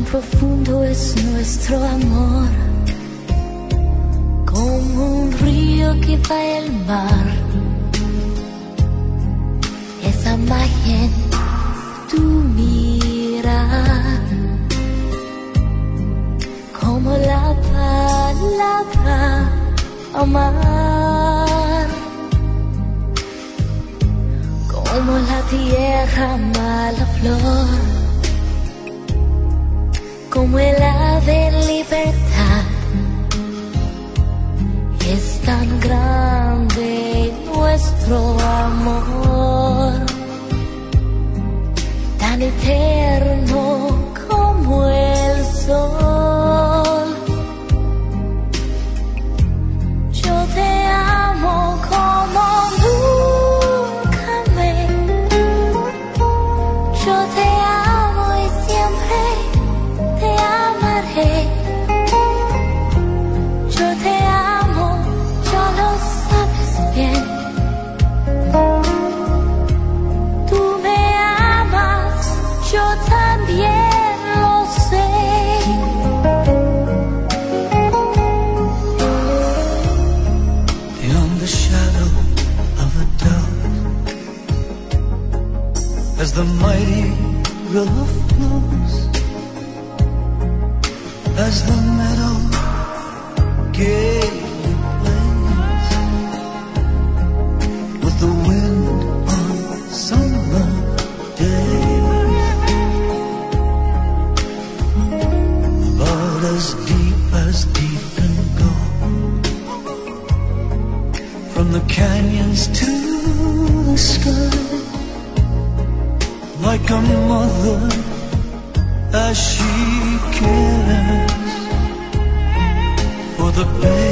profundo es nuestro amor, como un río que va al mar. Esa magia en tu mirar, como la palabra amar, como la tierra ama la flor, como el ave libertad. Es tan grande nuestro amor, tan eterno como el sol. Yo te amo como nunca amé. Yo te amo y siempre te amaré. Yo te amo, ya lo sabes bien. Tú me amas, yo también lo sé. Beyond the shadow of a doubt, as the mighty river flows, as the meadow gaily plays with the wind on summer days, about as deep can go, from the canyons to the sky, like a mother as she cares for the baby